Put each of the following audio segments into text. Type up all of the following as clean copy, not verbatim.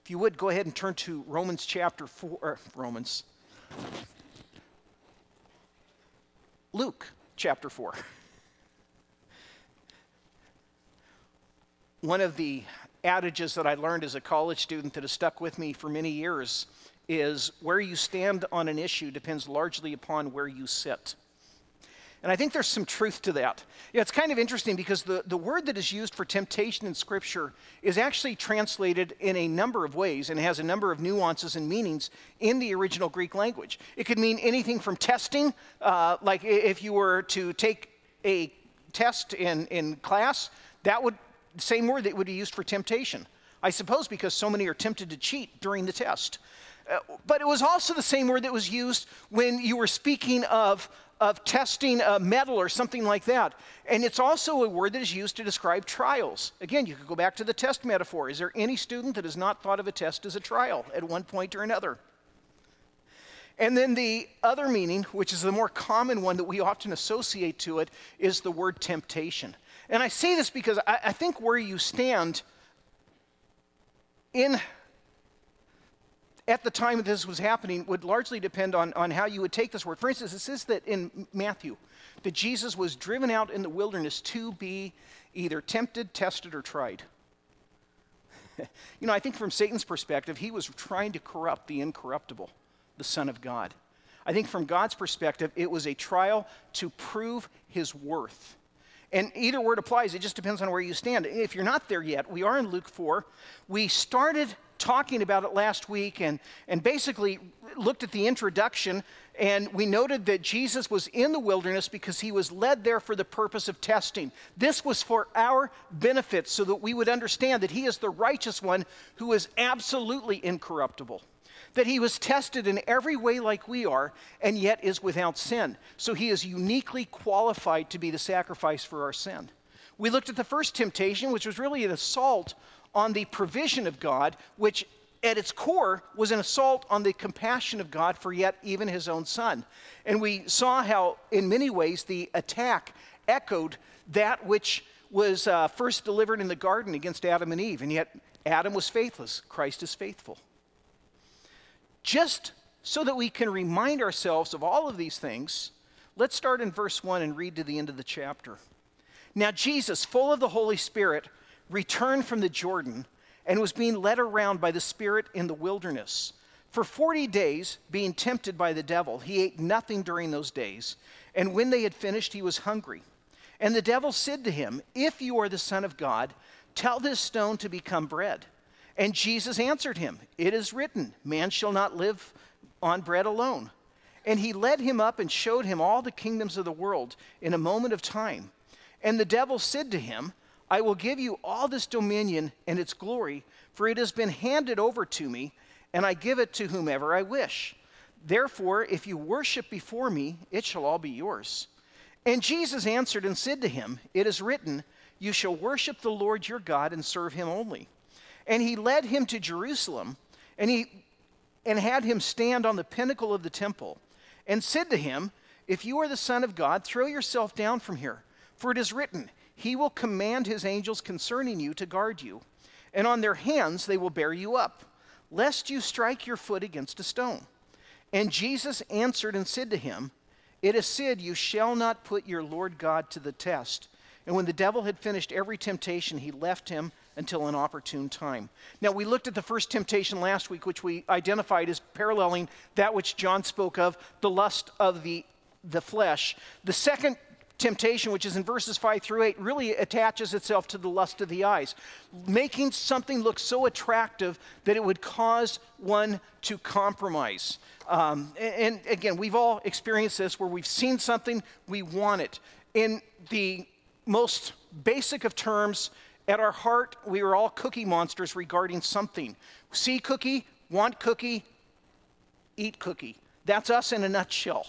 If you would, go ahead and turn to Romans chapter 4, Luke chapter 4. One of the adages that I learned as a college student that has stuck with me for many years is where you stand on an issue depends largely upon where you sit. And I think there's some truth to that. It's kind of interesting because the word that is used for temptation in Scripture is actually translated in a number of ways and has a number of nuances and meanings in the original Greek language. It could mean anything from testing, like if you were to take a test in class, that would, same word that would be used for temptation. I suppose because so many are tempted to cheat during the test. But it was also the same word that was used when you were speaking of testing a metal or something like that. And it's also a word that is used to describe trials. Again, you could go back to the test metaphor. Is there any student that has not thought of a test as a trial at one point or another? And then the other meaning, which is the more common one that we often associate to it, is the word temptation. And I say this because I think where you stand at the time that this was happening would largely depend on how you would take this word. For instance, it says that in Matthew, that Jesus was driven out in the wilderness to be either tempted, tested, or tried. I think from Satan's perspective, he was trying to corrupt the incorruptible, the Son of God. I think from God's perspective, it was a trial to prove his worth. And either word applies, it just depends on where you stand. If you're not there yet, we are in Luke 4. We started talking about it last week and basically looked at the introduction, and we noted that Jesus was in the wilderness because he was led there for the purpose of testing. This was for our benefit so that we would understand that he is the righteous one who is absolutely incorruptible, that he was tested in every way like we are and yet is without sin. So he is uniquely qualified to be the sacrifice for our sin. We looked at the first temptation, which was really an assault on the provision of God, which at its core was an assault on the compassion of God for yet even his own son. And we saw how in many ways the attack echoed that which was first delivered in the garden against Adam and Eve, and yet Adam was faithless. Christ is faithful. Just so that we can remind ourselves of all of these things, let's start in verse 1 and read to the end of the chapter. Now Jesus, full of the Holy Spirit, returned from the Jordan and was being led around by the Spirit in the wilderness. For 40 days, being tempted by the devil, he ate nothing during those days. And when they had finished, he was hungry. And the devil said to him, "If you are the Son of God, tell this stone to become bread." And Jesus answered him, "It is written, man shall not live on bread alone." And he led him up and showed him all the kingdoms of the world in a moment of time. And the devil said to him, "I will give you all this dominion and its glory, for it has been handed over to me, and I give it to whomever I wish. Therefore, if you worship before me, it shall all be yours." And Jesus answered and said to him, "It is written, you shall worship the Lord your God and serve him only." And he led him to Jerusalem, and had him stand on the pinnacle of the temple, and said to him, "If you are the Son of God, throw yourself down from here, for it is written, he will command his angels concerning you to guard you, and on their hands they will bear you up, lest you strike your foot against a stone." And Jesus answered and said to him, "It is said, you shall not put your Lord God to the test." And when the devil had finished every temptation, he left him until an opportune time. Now, we looked at the first temptation last week, which we identified as paralleling that which John spoke of, the lust of the flesh. The second temptation, which is in verses 5 through 8, really attaches itself to the lust of the eyes, making something look so attractive that it would cause one to compromise. And again, we've all experienced this where we've seen something, we want it. In the most basic of terms, at our heart, we are all cookie monsters regarding something. See cookie, want cookie, eat cookie. That's us in a nutshell.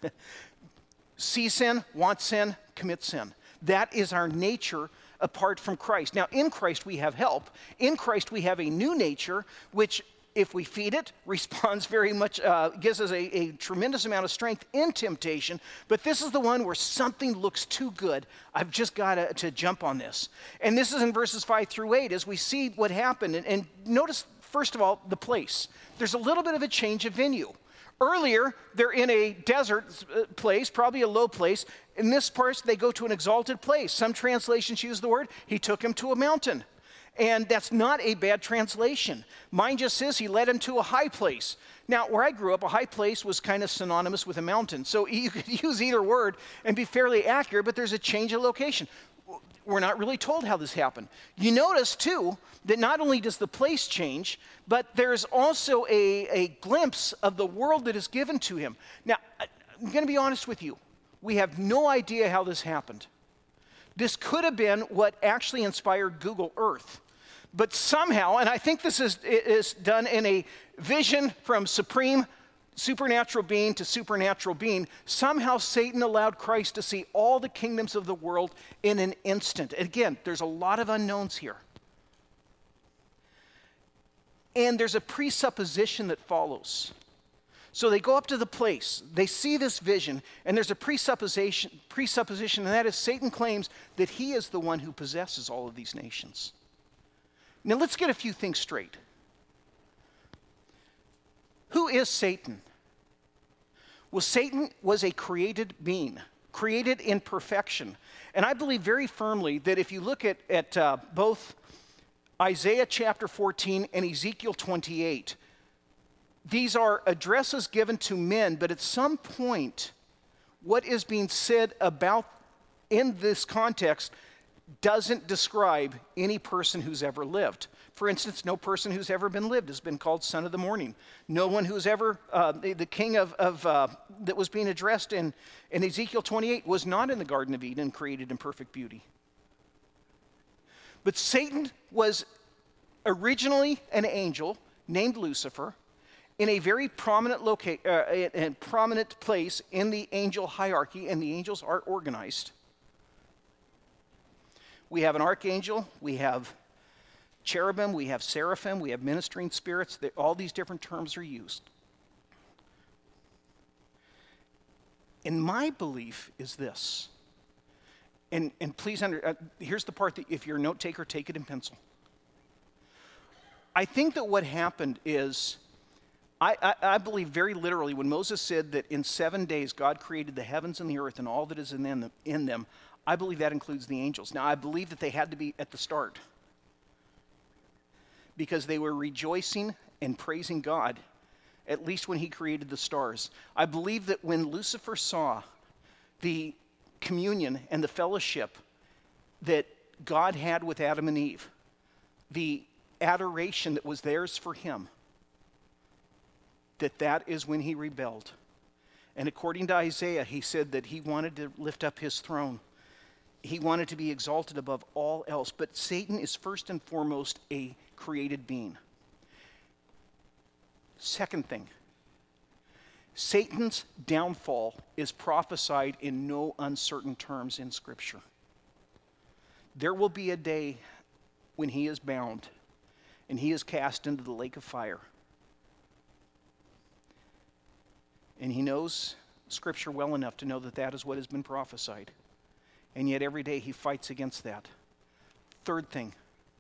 See sin, want sin, commit sin. That is our nature apart from Christ. Now, in Christ we have help. In Christ we have a new nature, which if we feed it, responds very much, gives us a tremendous amount of strength in temptation. But this is the one where something looks too good. I've just got to jump on this. And this is in verses 5 through 8 as we see what happened. And notice First of all, the place. There's a little bit of a change of venue. Earlier, they're in a desert place, probably a low place. In this part, they go to an exalted place. Some translations use the word, he took him to a mountain. And that's not a bad translation. Mine just says he led him to a high place. Now, where I grew up, a high place was kind of synonymous with a mountain. So you could use either word and be fairly accurate, but there's a change of location. We're not really told how this happened. You notice, too, that not only does the place change, but there's also a glimpse of the world that is given to him. Now, I'm going to be honest with you. We have no idea how this happened. This could have been what actually inspired Google Earth. But somehow, and I think this is done in a vision from supreme supernatural being to supernatural being, somehow Satan allowed Christ to see all the kingdoms of the world in an instant. Again, there's a lot of unknowns here. And there's a presupposition that follows. So they go up to the place, they see this vision, and there's a presupposition, and that is Satan claims that he is the one who possesses all of these nations. Now let's get a few things straight. Who is Satan? Well, Satan was a created being, created in perfection. And I believe very firmly that if you look at both Isaiah chapter 14 and Ezekiel 28, these are addresses given to men, but at some point, what is being said about in this context doesn't describe any person who's ever lived. For instance, no person who's ever been lived has been called son of the morning. No one who's ever, the king that was being addressed in Ezekiel 28 was not in the Garden of Eden, created in perfect beauty. But Satan was originally an angel named Lucifer in a very prominent prominent place in the angel hierarchy, and the angels are organized. We have an archangel, we have cherubim, we have seraphim, we have ministering spirits. All these different terms are used. And my belief is this, and please, here's the part that if you're a note taker, take it in pencil. I think that what happened is, I believe very literally when Moses said that in 7 days God created the heavens and the earth and all that is in them, I believe that includes the angels. Now, I believe that they had to be at the start because they were rejoicing and praising God, at least when he created the stars. I believe that when Lucifer saw the communion and the fellowship that God had with Adam and Eve, the adoration that was theirs for him, that is when he rebelled. And according to Isaiah, he said that he wanted to lift up his throne. He wanted to be exalted above all else. But Satan is first and foremost a created being. Second thing, Satan's downfall is prophesied in no uncertain terms in Scripture. There will be a day when he is bound and he is cast into the lake of fire. And he knows Scripture well enough to know that that is what has been prophesied. And yet every day he fights against that. Third thing,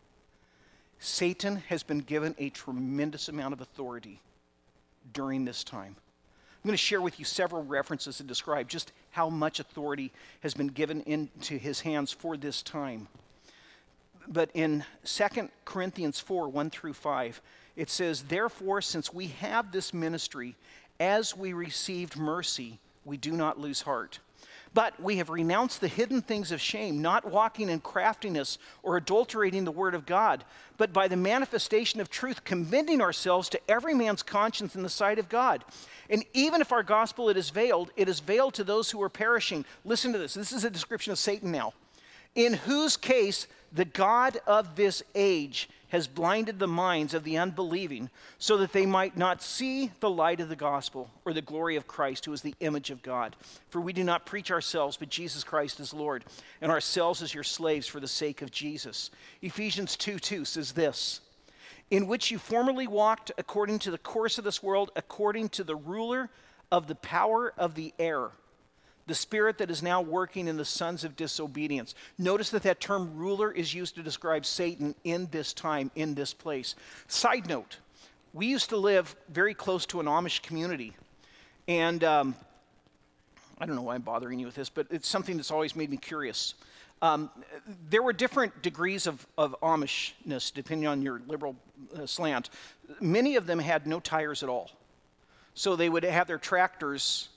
Satan has been given a tremendous amount of authority during this time. I'm going to share with you several references that describe just how much authority has been given into his hands for this time. But in 2 Corinthians 4, 1 through 5, it says, "Therefore, since we have this ministry, as we received mercy, we do not lose heart. But we have renounced the hidden things of shame, not walking in craftiness or adulterating the word of God, but by the manifestation of truth, commending ourselves to every man's conscience in the sight of God. And even if our gospel it is veiled to those who are perishing." Listen to this. This is a description of Satan now. "In whose case the God of this age has blinded the minds of the unbelieving, so that they might not see the light of the gospel or the glory of Christ, who is the image of God. For we do not preach ourselves, but Jesus Christ is Lord, and ourselves as your slaves for the sake of Jesus." Ephesians 2:2 says this, "In which you formerly walked according to the course of this world, according to the ruler of the power of the air, the spirit that is now working in the sons of disobedience. Notice that that term ruler is used to describe Satan in this time, in this place. Side note, we used to live very close to an Amish community. And I don't know why I'm bothering you with this, but it's something that's always made me curious. There were different degrees of Amishness, depending on your liberal slant. Many of them had no tires at all. So they would have their tractors,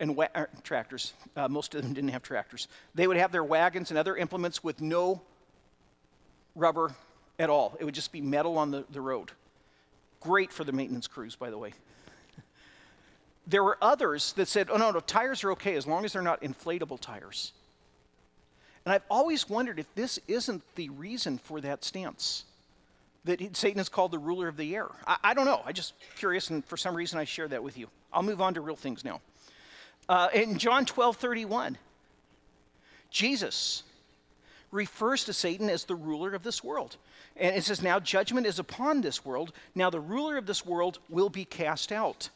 most of them didn't have tractors. They would have their wagons and other implements with no rubber at all. It would just be metal on the road. Great for the maintenance crews, by the way. There were others that said, oh, no, tires are okay as long as they're not inflatable tires. And I've always wondered if this isn't the reason for that stance, that Satan is called the ruler of the air. I don't know. I'm just curious, and for some reason I share that with you. I'll move on to real things now. In John 12:31, Jesus refers to Satan as the ruler of this world. And it says, now judgment is upon this world. Now the ruler of this world will be cast out.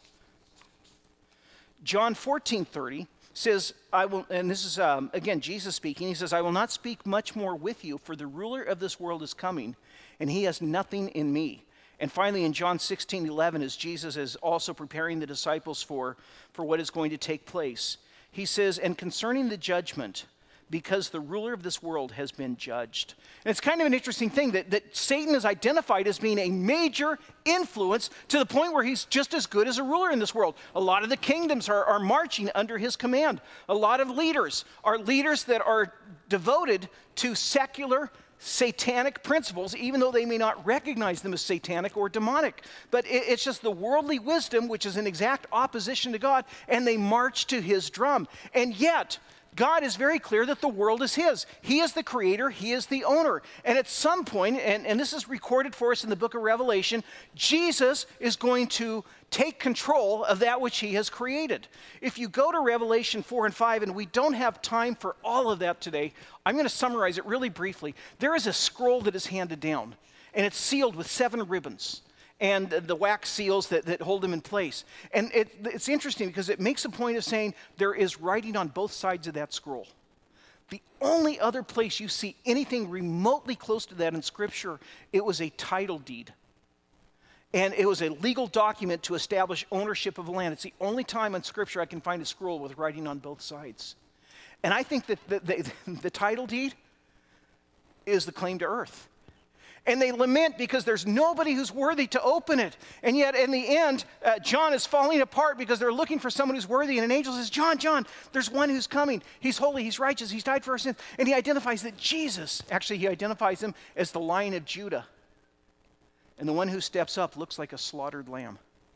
John 14:30 says, I will, and this is, again, Jesus speaking. He says, I will not speak much more with you, for the ruler of this world is coming, and he has nothing in me. And finally, in John 16:11, as Jesus is also preparing the disciples for what is going to take place, he says, and concerning the judgment, because the ruler of this world has been judged. And it's kind of an interesting thing that Satan is identified as being a major influence to the point where he's just as good as a ruler in this world. A lot of the kingdoms are marching under his command. A lot of leaders are leaders that are devoted to secular, satanic principles, even though they may not recognize them as satanic or demonic. But it's just the worldly wisdom, which is in exact opposition to God, and they march to his drum. And yet, God is very clear that the world is his. He is the creator. He is the owner. And at some point, and this is recorded for us in the book of Revelation, Jesus is going to take control of that which he has created. If you go to Revelation 4 and 5, and we don't have time for all of that today, I'm going to summarize it really briefly. There is a scroll that is handed down, and it's sealed with 7 ribbons. And the wax seals that hold them in place. And it's interesting because it makes a point of saying there is writing on both sides of that scroll. The only other place you see anything remotely close to that in Scripture, it was a title deed. And it was a legal document to establish ownership of land. It's the only time in Scripture I can find a scroll with writing on both sides. And I think that the title deed is the claim to earth. And they lament because there's nobody who's worthy to open it. And yet, in the end, John is falling apart because they're looking for someone who's worthy. And an angel says, John, there's one who's coming. He's holy, he's righteous, he's died for our sins. And he identifies that Jesus, actually he identifies him as the Lion of Judah. And the one who steps up looks like a slaughtered lamb,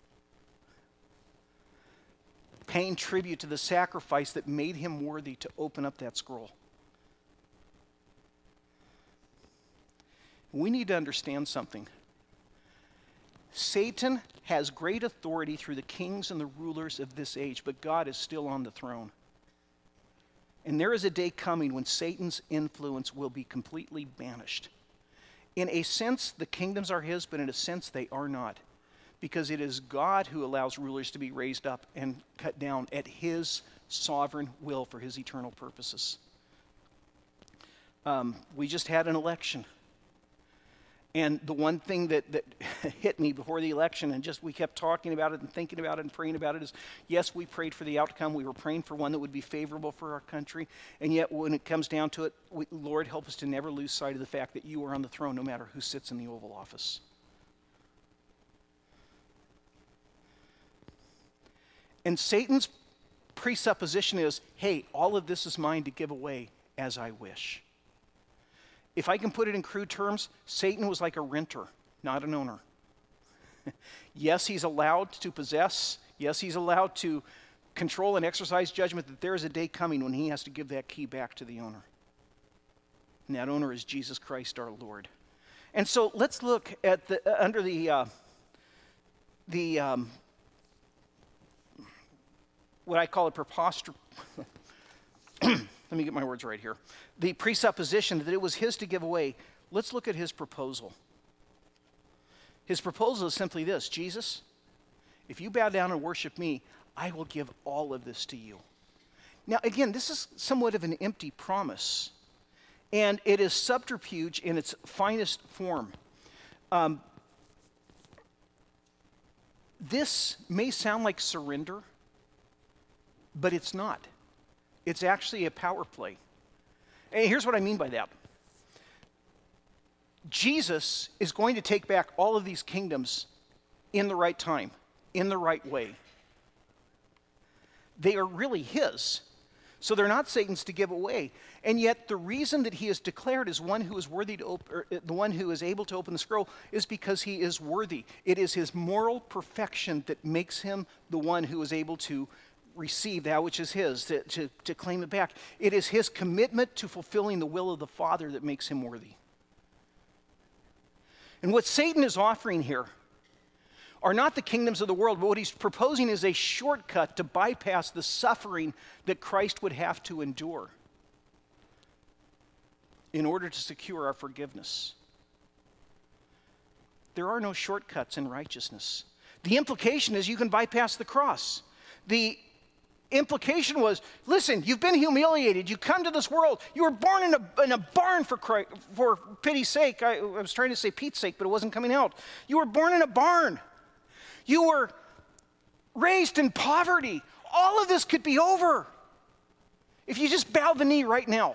paying tribute to the sacrifice that made him worthy to open up that scroll. We need to understand something. Satan has great authority through the kings and the rulers of this age, but God is still on the throne. And there is a day coming when Satan's influence will be completely banished. In a sense, the kingdoms are his, but in a sense, they are not. Because it is God who allows rulers to be raised up and cut down at his sovereign will for his eternal purposes. We just had an election. And the one thing that hit me before the election, and just we kept talking about it and thinking about it and praying about it, is yes, we prayed for the outcome. We were praying for one that would be favorable for our country. And yet when it comes down to it, Lord, help us to never lose sight of the fact that you are on the throne no matter who sits in the Oval Office. And Satan's presupposition is, hey, all of this is mine to give away as I wish. If I can put it in crude terms, Satan was like a renter, not an owner. Yes, he's allowed to possess. Yes, he's allowed to control and exercise judgment, that there is a day coming when he has to give that key back to the owner. And that owner is Jesus Christ our Lord. And so let's look at under the what I call a preposterous, let me get my words right here. The presupposition that it was his to give away. Let's look at his proposal. His proposal is simply this: Jesus, if you bow down and worship me, I will give all of this to you. Now, again, this is somewhat of an empty promise, and it is subterfuge in its finest form. This may sound like surrender, but it's not. It's actually a power play. And here's what I mean by that. Jesus is going to take back all of these kingdoms in the right time, in the right way. They are really his. So they're not Satan's to give away. And yet the reason that he is declared as one who is worthy to open, the one who is able to open the scroll, is because he is worthy. It is his moral perfection that makes him the one who is able to receive that which is his, to claim it back. It is his commitment to fulfilling the will of the Father that makes him worthy. And what Satan is offering here are not the kingdoms of the world, but what he's proposing is a shortcut to bypass the suffering that Christ would have to endure in order to secure our forgiveness. There are no shortcuts in righteousness. The implication is you can bypass the cross. The implication was, listen, you've been humiliated. You come to this world. You were born in a barn for pity's sake. I was trying to say Pete's sake, but it wasn't coming out. You were born in a barn. You were raised in poverty. All of this could be over if you just bow the knee right now.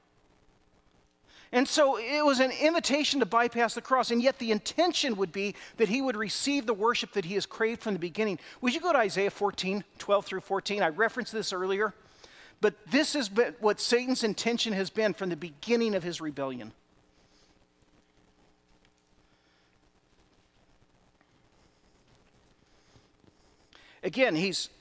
And so it was an invitation to bypass the cross, and yet the intention would be that he would receive the worship that he has craved from the beginning. Would you go to Isaiah 14, 12 through 14? I referenced this earlier, but this is what Satan's intention has been from the beginning of his rebellion. Again,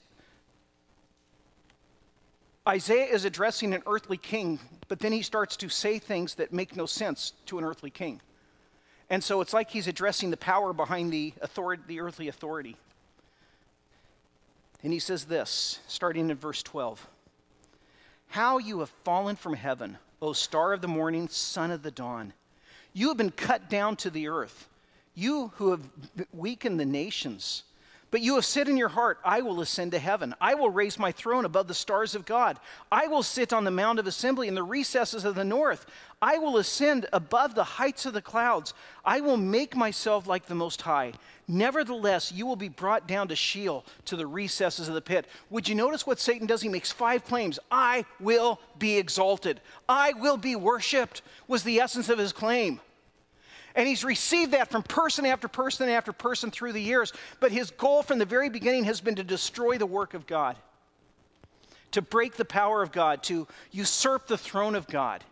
Isaiah is addressing an earthly king, but then he starts to say things that make no sense to an earthly king. And so it's like he's addressing the power behind the earthly authority. And he says this, starting in verse 12. How you have fallen from heaven, O star of the morning, son of the dawn. You have been cut down to the earth, you who have weakened the nations. But you have said in your heart, I will ascend to heaven. I will raise my throne above the stars of God. I will sit on the mount of assembly in the recesses of the north. I will ascend above the heights of the clouds. I will make myself like the Most High. Nevertheless, you will be brought down to Sheol, to the recesses of the pit. Would you notice what Satan does? He makes 5 claims. I will be exalted. I will be worshiped, was the essence of his claim. And he's received that from person after person after person through the years. But his goal from the very beginning has been to destroy the work of God, to break the power of God, to usurp the throne of God.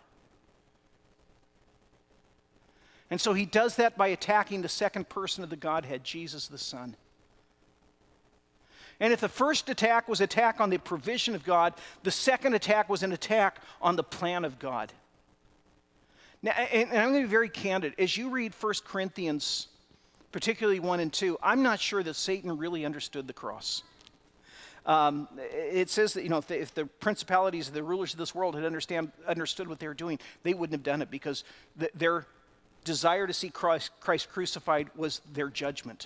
And so he does that by attacking the second person of the Godhead, Jesus the Son. And if the first attack was an attack on the provision of God, the second attack was an attack on the plan of God. Now, and I'm going to be very candid. As you read 1 Corinthians, particularly 1 and 2, I'm not sure that Satan really understood the cross. It says that, if the principalities, the rulers of this world had understood what they were doing, they wouldn't have done it, because their desire to see Christ crucified was their judgment.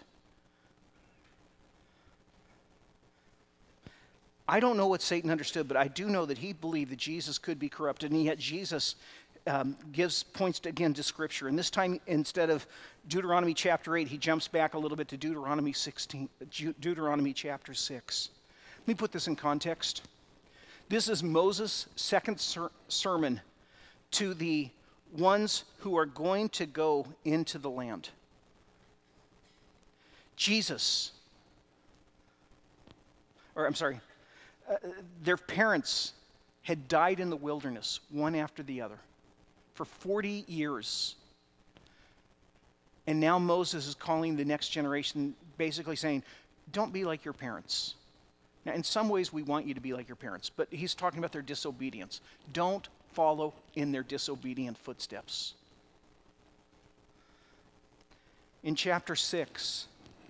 I don't know what Satan understood, but I do know that he believed that Jesus could be corrupted, and yet Jesus points again to Scripture. And this time, instead of Deuteronomy chapter 8, he jumps back a little bit to Deuteronomy chapter 6. Let me put this in context. This is Moses' second sermon to the ones who are going to go into the land. Their parents had died in the wilderness, one after the other, for 40 years. And now Moses is calling the next generation, basically saying, don't be like your parents. Now, in some ways, we want you to be like your parents, but he's talking about their disobedience. Don't follow in their disobedient footsteps. In chapter 6,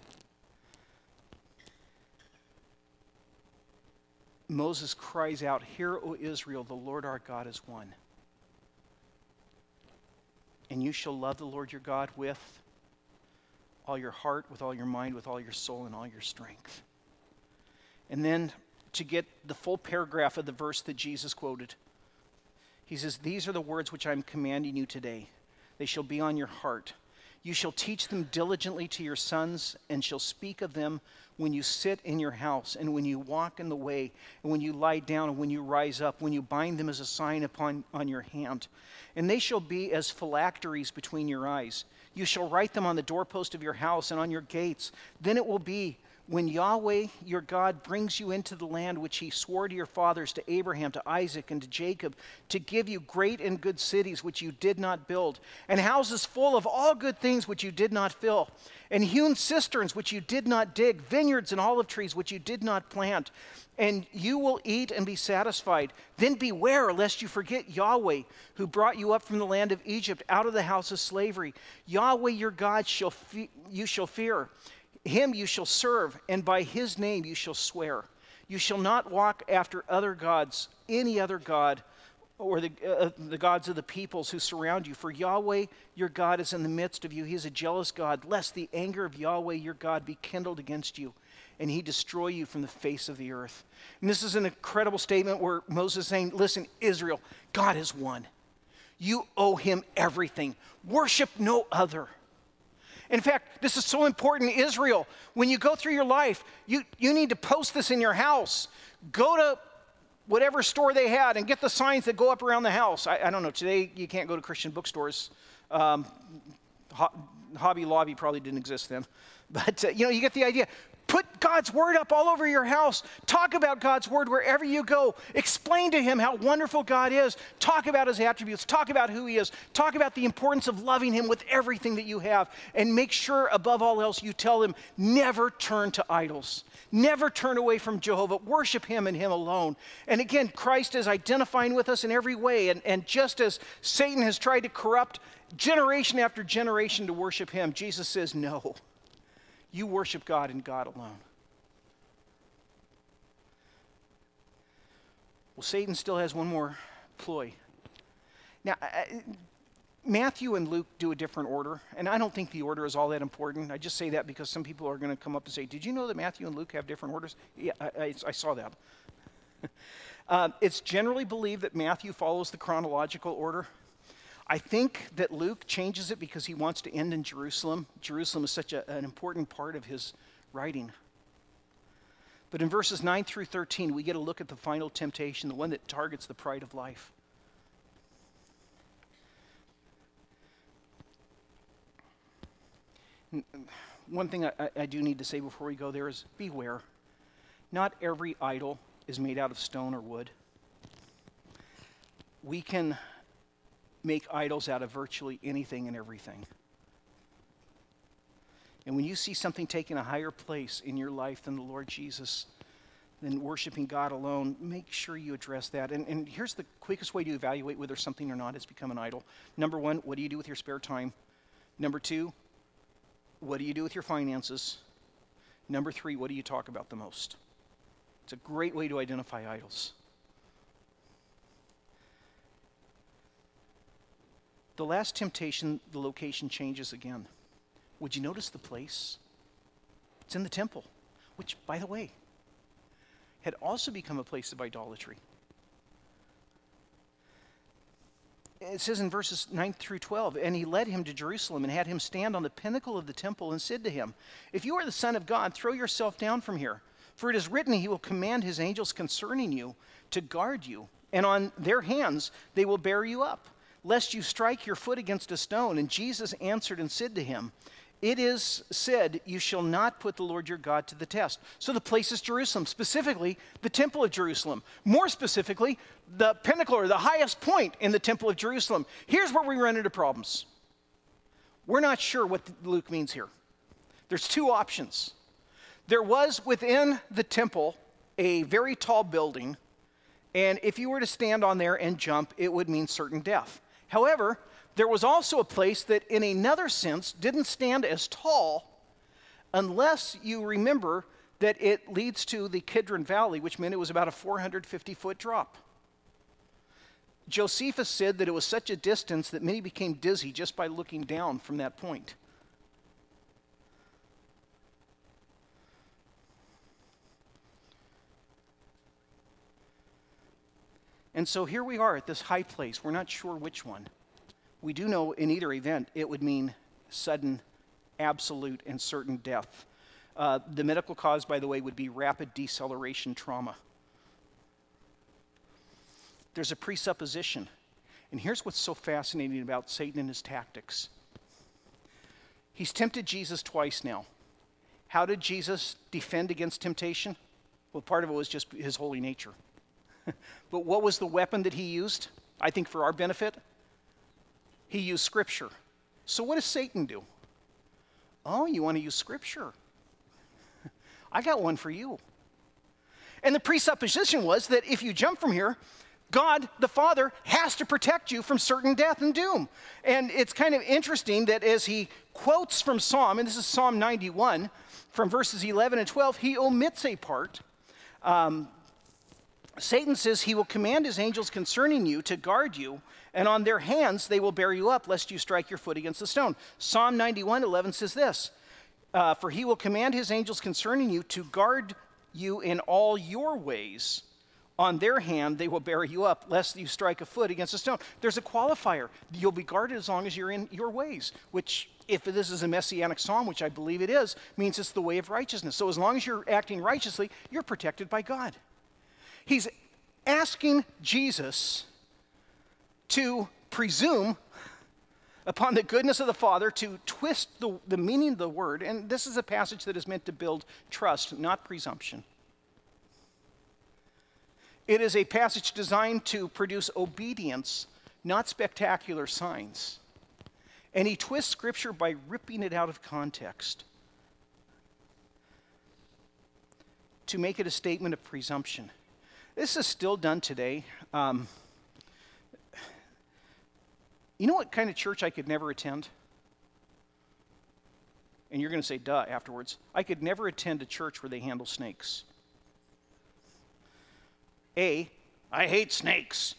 Moses cries out, "Hear, O Israel, the Lord our God is one. And you shall love the Lord your God with all your heart, with all your mind, with all your soul, and all your strength." And then to get the full paragraph of the verse that Jesus quoted. He says, "These are the words which I am commanding you today. They shall be on your heart. You shall teach them diligently to your sons, and shall speak of them when you sit in your house, and when you walk in the way, and when you lie down, and when you rise up, when you bind them as a sign on your hand. And they shall be as phylacteries between your eyes. You shall write them on the doorpost of your house and on your gates. Then it will be, when Yahweh your God brings you into the land which he swore to your fathers, to Abraham, to Isaac, and to Jacob, to give you great and good cities which you did not build, and houses full of all good things which you did not fill, and hewn cisterns which you did not dig, vineyards and olive trees which you did not plant, and you will eat and be satisfied. Then beware lest you forget Yahweh, who brought you up from the land of Egypt, out of the house of slavery. Yahweh your God you shall fear. Him you shall serve, and by his name you shall swear. You shall not walk after other gods, any other god, or the gods of the peoples who surround you. For Yahweh your God is in the midst of you. He is a jealous God, lest the anger of Yahweh your God be kindled against you, and he destroy you from the face of the earth." And this is an incredible statement where Moses is saying, listen, Israel, God is one. You owe him everything. Worship no other. In fact, this is so important, Israel. When you go through your life, you need to post this in your house. Go to whatever store they had and get the signs that go up around the house. I don't know, today you can't go to Christian bookstores. Hobby Lobby probably didn't exist then. But, you get the idea. Put God's word up all over your house. Talk about God's word wherever you go. Explain to him how wonderful God is. Talk about his attributes. Talk about who he is. Talk about the importance of loving him with everything that you have. And make sure, above all else, you tell him, never turn to idols. Never turn away from Jehovah. Worship him and him alone. And again, Christ is identifying with us in every way. And just as Satan has tried to corrupt generation after generation to worship him, Jesus says, no. You worship God and God alone. Well, Satan still has one more ploy. Now, Matthew and Luke do a different order, and I don't think the order is all that important. I just say that because some people are going to come up and say, did you know that Matthew and Luke have different orders? Yeah, I saw that. It's generally believed that Matthew follows the chronological order. I think that Luke changes it because he wants to end in Jerusalem. Jerusalem is such an important part of his writing. But in verses 9 through 13, we get a look at the final temptation, the one that targets the pride of life. One thing I do need to say before we go there is beware. Not every idol is made out of stone or wood. We can make idols out of virtually anything and everything. And when you see something taking a higher place in your life than the Lord Jesus, than worshiping God alone, make sure you address that. And here's the quickest way to evaluate whether something or not has become an idol. Number one, what do you do with your spare time? Number two, what do you do with your finances? Number three, what do you talk about the most? It's a great way to identify idols. The last temptation, the location changes again. Would you notice the place? It's in the temple, which, by the way, had also become a place of idolatry. It says in verses 9 through 12, and he led him to Jerusalem and had him stand on the pinnacle of the temple and said to him, if you are the Son of God, throw yourself down from here. For it is written, he will command his angels concerning you to guard you, and on their hands they will bear you up, lest you strike your foot against a stone. And Jesus answered and said to him, it is said, you shall not put the Lord your God to the test. So the place is Jerusalem, specifically the temple of Jerusalem. More specifically, the pinnacle or the highest point in the temple of Jerusalem. Here's where we run into problems. We're not sure what Luke means here. There's two options. There was within the temple a very tall building, and if you were to stand on there and jump, it would mean certain death. However, there was also a place that in another sense didn't stand as tall unless you remember that it leads to the Kidron Valley, which meant it was about a 450-foot drop. Josephus said that it was such a distance that many became dizzy just by looking down from that point. And so here we are at this high place. We're not sure which one. We do know in either event it would mean sudden, absolute, and certain death. The medical cause, by the way, would be rapid deceleration trauma. There's a presupposition. And here's what's so fascinating about Satan and his tactics. He's tempted Jesus twice now. How did Jesus defend against temptation? Well, part of it was just his holy nature. But what was the weapon that he used? I think for our benefit, he used Scripture. So what does Satan do? Oh, you want to use Scripture? I got one for you. And the presupposition was that if you jump from here, God, the Father, has to protect you from certain death and doom. And it's kind of interesting that as he quotes from Psalm, and this is Psalm 91, from verses 11 and 12, he omits a part. Satan says he will command his angels concerning you to guard you, and on their hands they will bear you up, lest you strike your foot against a stone. Psalm 91:11 says this, for he will command his angels concerning you to guard you in all your ways. On their hand they will bear you up, lest you strike a foot against a stone. There's a qualifier. You'll be guarded as long as you're in your ways, which, if this is a messianic psalm, which I believe it is, means it's the way of righteousness. So as long as you're acting righteously, you're protected by God. He's asking Jesus to presume upon the goodness of the Father, to twist the meaning of the word. And this is a passage that is meant to build trust, not presumption. It is a passage designed to produce obedience, not spectacular signs. And he twists Scripture by ripping it out of context to make it a statement of presumption. This is still done today. You know what kind of church I could never attend? And you're going to say, duh, afterwards. I could never attend a church where they handle snakes. A, I hate snakes.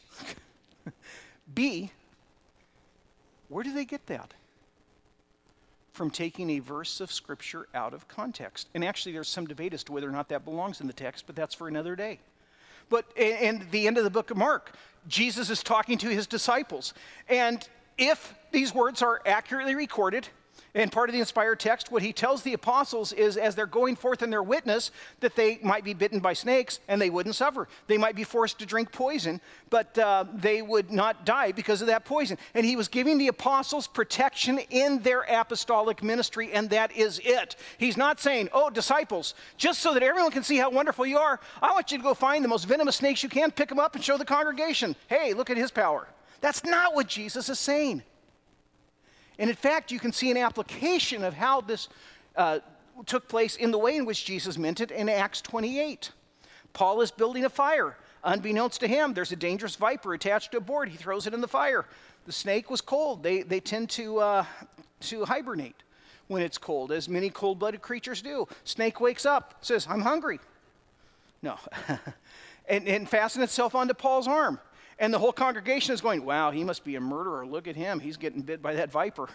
B, where do they get that? From taking a verse of Scripture out of context. And actually there's some debate as to whether or not that belongs in the text, but that's for another day. But in the end of the book of Mark, Jesus is talking to his disciples. And if these words are accurately recorded, and part of the inspired text, what he tells the apostles is, as they're going forth in their witness, that they might be bitten by snakes and they wouldn't suffer. They might be forced to drink poison, but they would not die because of that poison. And he was giving the apostles protection in their apostolic ministry, and that is it. He's not saying, oh, disciples, just so that everyone can see how wonderful you are, I want you to go find the most venomous snakes you can, pick them up, and show the congregation, hey, look at his power. That's not what Jesus is saying. And in fact, you can see an application of how this took place in the way in which Jesus meant it in Acts 28. Paul is building a fire. Unbeknownst to him, there's a dangerous viper attached to a board. He throws it in the fire. The snake was cold. They tend to hibernate when it's cold, as many cold-blooded creatures do. Snake wakes up, says, I'm hungry. No. and fastened itself onto Paul's arm. And the whole congregation is going, wow, he must be a murderer. Look at him. He's getting bit by that viper.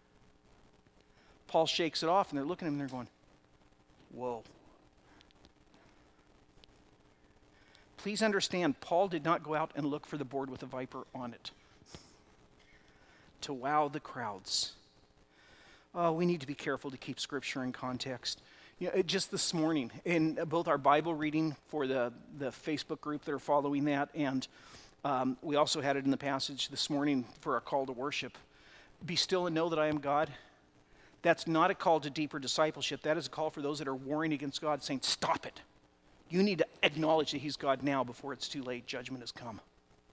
Paul shakes it off, and they're looking at him, and they're going, whoa. Please understand, Paul did not go out and look for the board with a viper on it to wow the crowds. Oh, we need to be careful to keep Scripture in context. You know, just this morning, in both our Bible reading for the Facebook group that are following that, and we also had it in the passage this morning for our call to worship. Be still and know that I am God. That's not a call to deeper discipleship. That is a call for those that are warring against God, saying, stop it. You need to acknowledge that he's God now before it's too late. Judgment has come.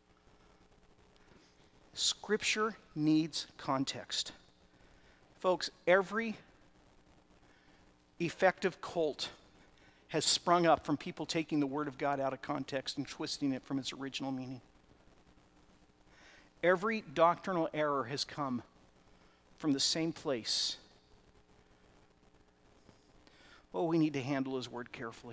Scripture needs context. Folks, every effective cult has sprung up from people taking the Word of God out of context and twisting it from its original meaning. Every doctrinal error has come from the same place. Oh, we need to handle his word carefully.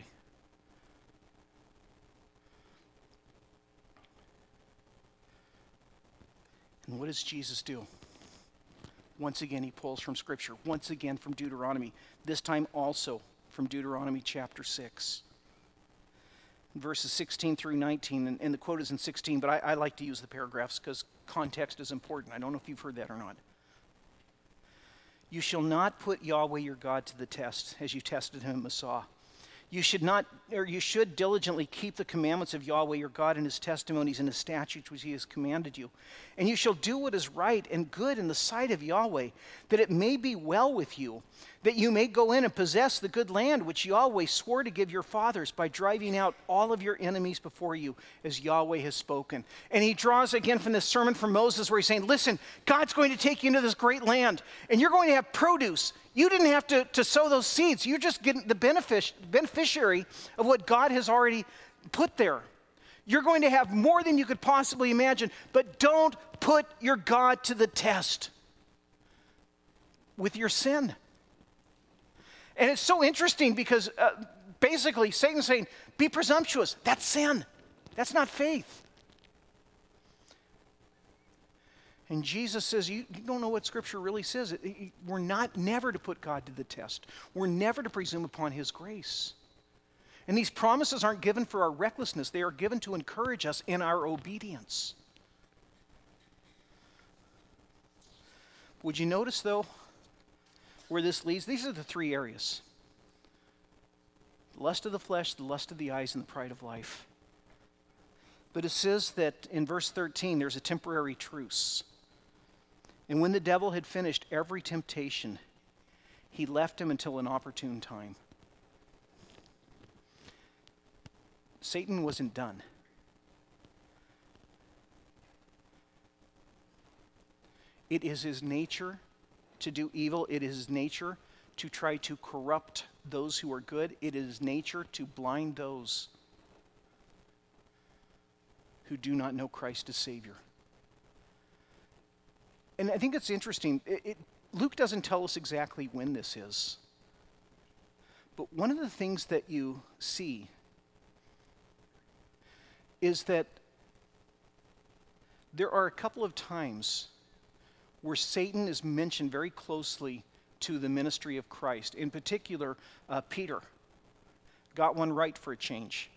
And what does Jesus do? Once again, he pulls from Scripture. Once again from Deuteronomy. This time also from Deuteronomy chapter 6. verses 16 through 19, and the quote is in 16, but I like to use the paragraphs because context is important. I don't know if you've heard that or not. You shall not put Yahweh your God to the test, as you tested him in Massah. You should diligently keep the commandments of Yahweh your God and his testimonies and his statutes which he has commanded you. And you shall do what is right and good in the sight of Yahweh, that it may be well with you, that you may go in and possess the good land which Yahweh swore to give your fathers by driving out all of your enemies before you, as Yahweh has spoken. And he draws again from this sermon from Moses where he's saying, listen, God's going to take you into this great land, and you're going to have produce. You didn't have to sow those seeds. You're just getting the beneficiary of what God has already put there. You're going to have more than you could possibly imagine, but don't put your God to the test with your sin. And it's so interesting because basically Satan's saying, be presumptuous. That's sin. That's not faith. And Jesus says, you don't know what Scripture really says. We're never to put God to the test. We're never to presume upon his grace. And these promises aren't given for our recklessness. They are given to encourage us in our obedience. Would you notice, though, where this leads? These are the three areas. The lust of the flesh, the lust of the eyes, and the pride of life. But it says that in verse 13, there's a temporary truce. And when the devil had finished every temptation, he left him until an opportune time. Satan wasn't done. It is his nature to do evil. It is his nature to try to corrupt those who are good. It is his nature to blind those who do not know Christ as Savior. And I think it's interesting. Luke doesn't tell us exactly when this is. But one of the things that you see is that there are a couple of times where Satan is mentioned very closely to the ministry of Christ. In particular, Peter got one right for a change.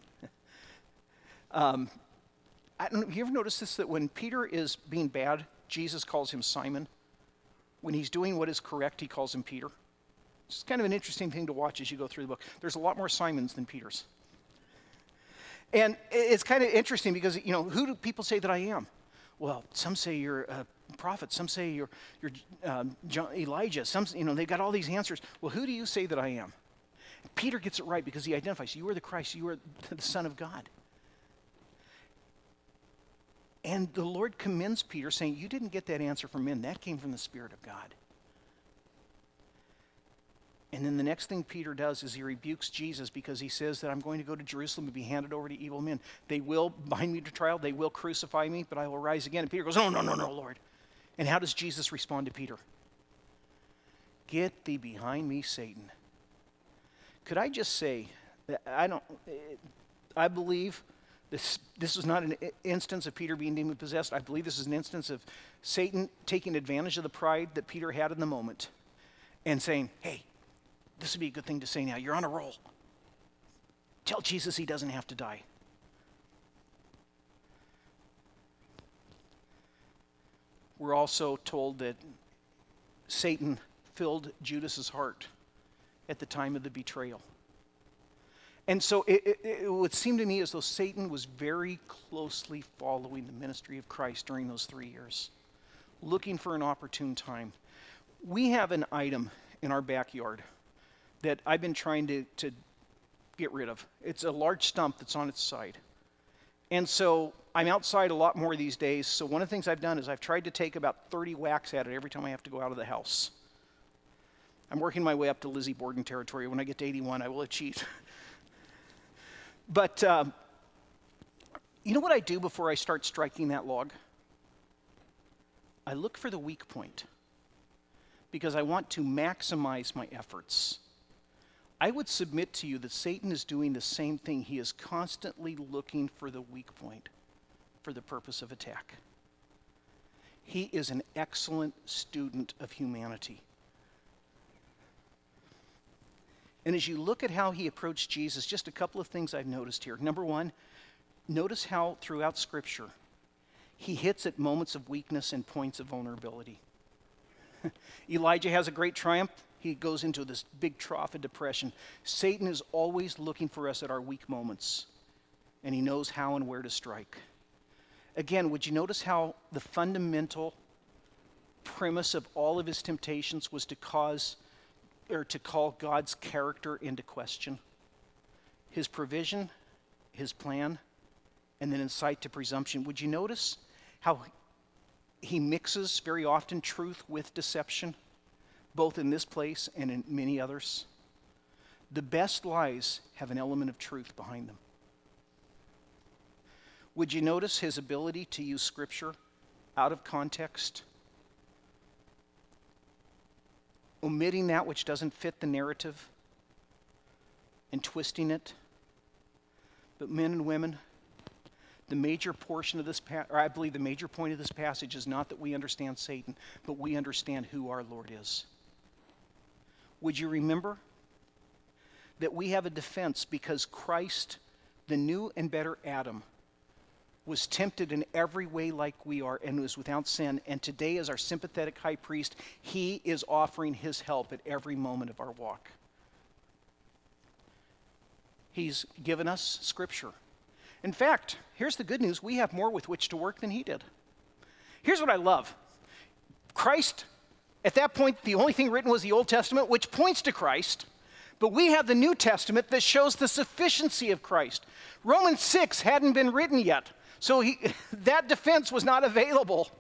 I don't know, have you ever noticed this, that when Peter is being bad, Jesus calls him Simon? When he's doing what is correct, he calls him Peter. It's kind of an interesting thing to watch as you go through the book. There's a lot more Simons than Peters. And it's kind of interesting because, who do people say that I am? Well, some say you're a prophet. Some say you're Elijah. Some, they've got all these answers. Well, who do you say that I am? Peter gets it right because he identifies, you are the Christ. You are the Son of God. And the Lord commends Peter, saying, you didn't get that answer from men. That came from the Spirit of God. And then the next thing Peter does is he rebukes Jesus because he says that I'm going to go to Jerusalem and be handed over to evil men. They will bind me to trial. They will crucify me, but I will rise again. And Peter goes, no, Lord. And how does Jesus respond to Peter? Get thee behind me, Satan. Could I just say, I believe this was not an instance of Peter being demon-possessed. I believe this is an instance of Satan taking advantage of the pride that Peter had in the moment and saying, hey, this would be a good thing to say now. You're on a roll. Tell Jesus he doesn't have to die. We're also told that Satan filled Judas's heart at the time of the betrayal. And so it would seem to me as though Satan was very closely following the ministry of Christ during those 3 years, looking for an opportune time. We have an item in our backyard that I've been trying to get rid of. It's a large stump that's on its side. And so I'm outside a lot more these days, so one of the things I've done is I've tried to take about 30 whacks at it every time I have to go out of the house. I'm working my way up to Lizzie Borden territory. When I get to 81, I will achieve. But you know what I do before I start striking that log? I look for the weak point because I want to maximize my efforts. I would submit to you that Satan is doing the same thing. He is constantly looking for the weak point for the purpose of attack. He is an excellent student of humanity. And as you look at how he approached Jesus, just a couple of things I've noticed here. Number one, notice how throughout Scripture he hits at moments of weakness and points of vulnerability. Elijah has a great triumph. He goes into this big trough of depression. Satan is always looking for us at our weak moments, and he knows how and where to strike. Again, would you notice how the fundamental premise of all of his temptations was to call God's character into question? His provision, his plan, and then incite to presumption. Would you notice how he mixes very often truth with deception, both in this place and in many others? The best lies have an element of truth behind them. Would you notice his ability to use Scripture out of context, omitting that which doesn't fit the narrative and twisting it? But men and women, the major portion of this, or I believe the major point of this passage is not that we understand Satan, but we understand who our Lord is. Would you remember that we have a defense because Christ, the new and better Adam, was tempted in every way like we are and was without sin. And today, as our sympathetic high priest, he is offering his help at every moment of our walk. He's given us Scripture. In fact, here's the good news. We have more with which to work than he did. Here's what I love. Christ, at that point, the only thing written was the Old Testament, which points to Christ. But we have the New Testament that shows the sufficiency of Christ. Romans 6 hadn't been written yet. So that defense was not available.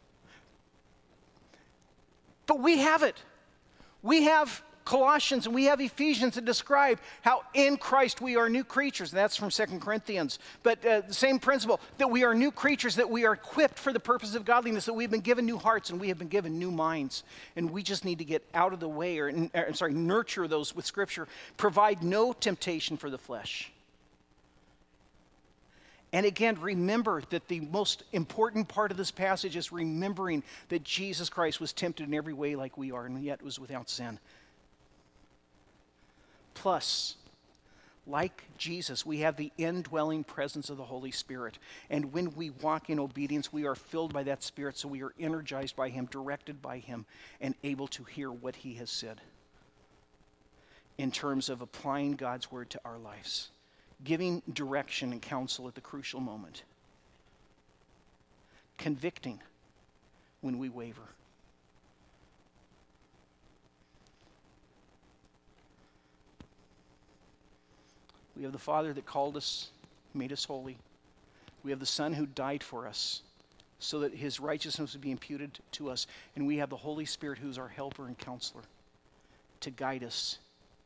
But we have it. We have Colossians and we have Ephesians that describe how in Christ we are new creatures. And that's from 2 Corinthians. But the same principle, that we are new creatures, that we are equipped for the purpose of godliness, that we've been given new hearts and we have been given new minds. And we just need to get out of the way, nurture those with Scripture. Provide no temptation for the flesh. And again, remember that the most important part of this passage is remembering that Jesus Christ was tempted in every way like we are, and yet was without sin. Plus, like Jesus, we have the indwelling presence of the Holy Spirit. And when we walk in obedience, we are filled by that Spirit, so we are energized by Him, directed by Him, and able to hear what He has said in terms of applying God's Word to our lives. Giving direction and counsel at the crucial moment. Convicting when we waver. We have the Father that called us, made us holy. We have the Son who died for us so that His righteousness would be imputed to us. And we have the Holy Spirit who's our helper and counselor to guide us.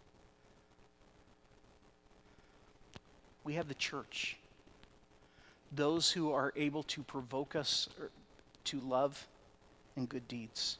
We have the church, those who are able to provoke us to love and good deeds.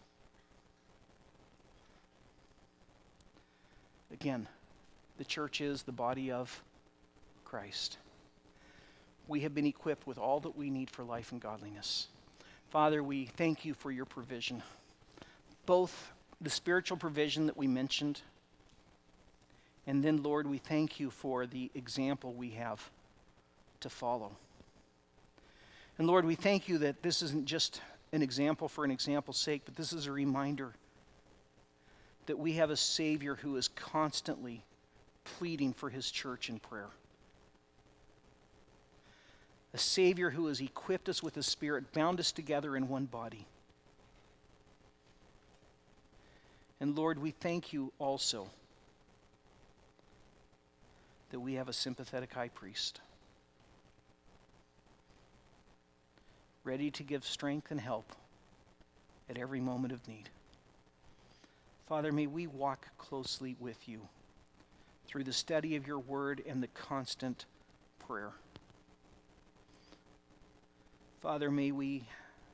Again, the church is the body of Christ. We have been equipped with all that we need for life and godliness. Father, we thank you for your provision, both the spiritual provision that we mentioned, and then, Lord, we thank you for the example we have to follow. And Lord, we thank you that this isn't just an example for an example's sake, but this is a reminder that we have a Savior who is constantly pleading for his church in prayer. A Savior who has equipped us with the Spirit, bound us together in one body. And Lord, we thank you also that we have a sympathetic high priest, ready to give strength and help at every moment of need. Father, may we walk closely with you through the study of your word and the constant prayer. Father, may we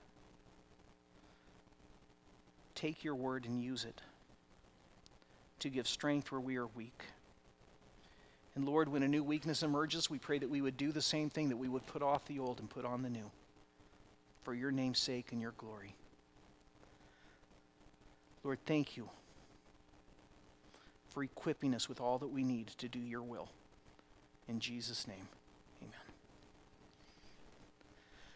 take your word and use it to give strength where we are weak. And Lord, when a new weakness emerges, we pray that we would do the same thing, that we would put off the old and put on the new, for your name's sake and your glory. Lord, thank you for equipping us with all that we need to do your will. In Jesus' name.